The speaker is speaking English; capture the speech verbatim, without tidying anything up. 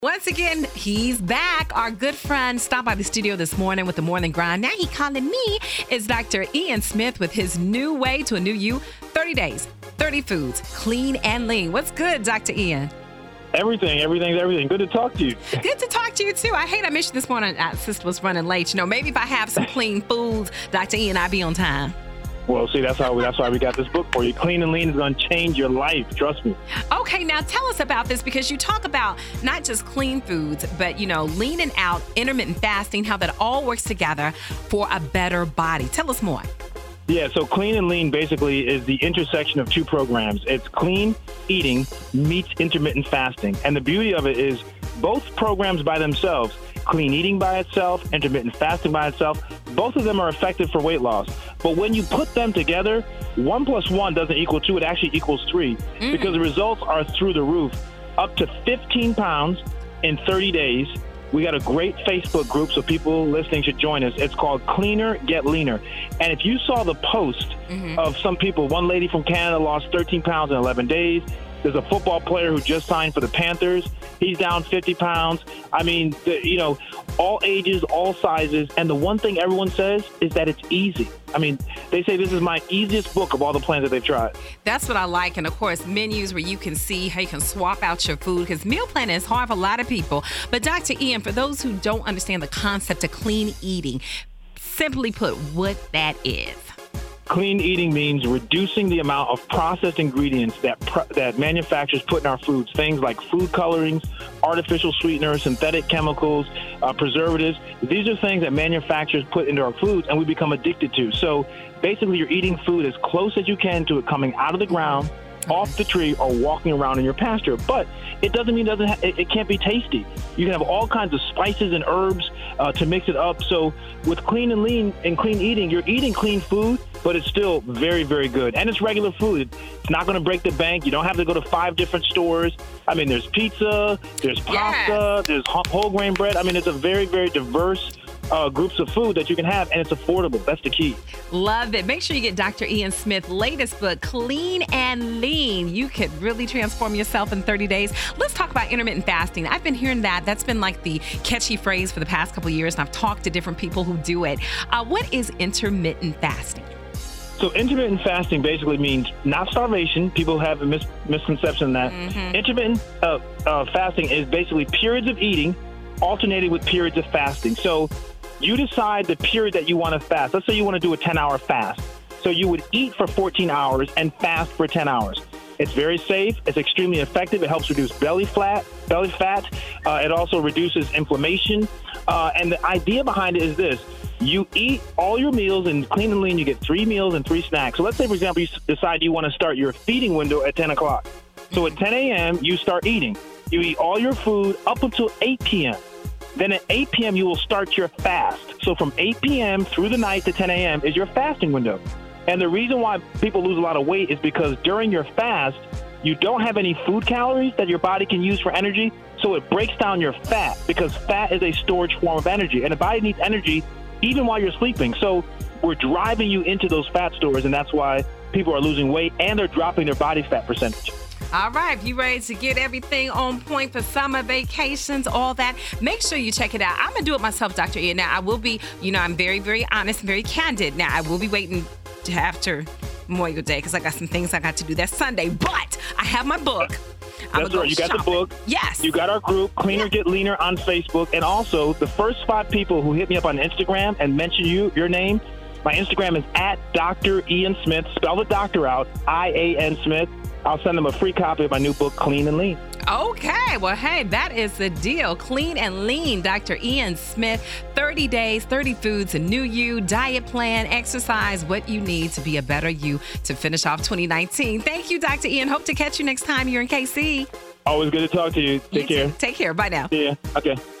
Once again, he's back. Our good friend stopped by the studio this morning with the Morning Grind. Now he calling me is Doctor Ian Smith with his new way to a new you. thirty days, thirty foods, clean and lean. What's good, Doctor Ian? Everything, everything, everything. Good to talk to you. Good to talk to you, too. I hate I missed you this morning. Uh, sister was running late. You know, maybe if I have some clean foods, Doctor Ian, I'll be on time. Well, see, that's how we, that's why we got this book for you. Clean and Lean is going to change your life. Trust me. Okay, now tell us about this, because you talk about not just clean foods, but, you know, leaning out, intermittent fasting, how that all works together for a better body. Tell us more. Yeah, so Clean and Lean basically is the intersection of two programs. It's clean eating meets intermittent fasting. And the beauty of it is both programs by themselves, clean eating by itself, intermittent fasting by itself, both of them are effective for weight loss. But when you put them together, one plus one doesn't equal two, it actually equals three, mm. because the results are through the roof. Up to fifteen pounds in thirty days. We got a great Facebook group, so people listening should join us. It's called Cleaner Get Leaner. And if you saw the post mm-hmm. of some people, one lady from Canada lost thirteen pounds in eleven days. There's a football player who just signed for the Panthers. He's down fifty pounds. I mean, the, you know, all ages, all sizes. And the one thing everyone says is that it's easy. I mean, they say this is my easiest book of all the plans that they've tried. That's what I like. And, of course, menus where you can see how you can swap out your food, because meal planning is hard for a lot of people. But, Doctor Ian, for those who don't understand the concept of clean eating, simply put, what that is. Clean eating means reducing the amount of processed ingredients that pr- that manufacturers put in our foods, things like food colorings, artificial sweeteners, synthetic chemicals, uh, preservatives. These are things that manufacturers put into our foods and we become addicted to. So basically you're eating food as close as you can to it coming out of the ground, off the tree, or walking around in your pasture. But it doesn't mean it, doesn't ha- it, it can't be tasty. You can have all kinds of spices and herbs uh, to mix it up. So with Clean and Lean and clean eating, you're eating clean food, but it's still very, very good. And it's regular food. It's not going to break the bank. You don't have to go to five different stores. I mean, there's pizza, there's pasta, yes. there's whole grain bread. I mean, it's a very, very diverse Uh, groups of food that you can have, and it's affordable. That's the key. Love it. Make sure you get Doctor Ian Smith's latest book, Clean and Lean. You could really transform yourself in thirty days. Let's talk about intermittent fasting. I've been hearing that. That's been like the catchy phrase for the past couple of years, and I've talked to different people who do it. Uh, what is intermittent fasting? So intermittent fasting basically means not starvation. People have a mis- misconception that mm-hmm. intermittent uh, uh, fasting is basically periods of eating alternated with periods of fasting. So you decide the period that you want to fast. Let's say you want to do a ten-hour fast. So you would eat for fourteen hours and fast for ten hours. It's very safe. It's extremely effective. It helps reduce belly fat. Belly fat. Uh, it also reduces inflammation. Uh, and the idea behind it is this. You eat all your meals, in Clean and Lean, you get three meals and three snacks. So let's say, for example, you decide you want to start your feeding window at ten o'clock. So at ten a.m., you start eating. You eat all your food up until eight p.m. Then at eight p.m., you will start your fast. So from eight p.m. through the night to ten a.m. is your fasting window. And the reason why people lose a lot of weight is because during your fast, you don't have any food calories that your body can use for energy. So it breaks down your fat, because fat is a storage form of energy. And the body needs energy even while you're sleeping. So we're driving you into those fat stores, and that's why people are losing weight and they're dropping their body fat percentage. All right, if you're ready to get everything on point for summer vacations, all that, make sure you check it out. I'm going to do it myself, Doctor Ian. Now, I will be, you know, I'm very, very honest and very candid. Now, I will be waiting to after Memorial Day, because I got some things I got to do that Sunday. But I have my book. I'm That's right. You got shopping. the book. Yes. You got our group, Cleaner Get Leaner, on Facebook. And also, the first five people who hit me up on Instagram and mention you, your name, my Instagram is at Doctor Ian Smith. Spell the doctor out, I A N Smith. I'll send them a free copy of my new book, Clean and Lean. Okay. Well, hey, that is the deal. Clean and Lean, Doctor Ian Smith. thirty days, thirty foods, a new you, diet plan, exercise, what you need to be a better you to finish off twenty nineteen. Thank you, Doctor Ian. Hope to catch you next time you're in K C. Always good to talk to you. Take you care. Too. Take care. Bye now. Yeah. Okay.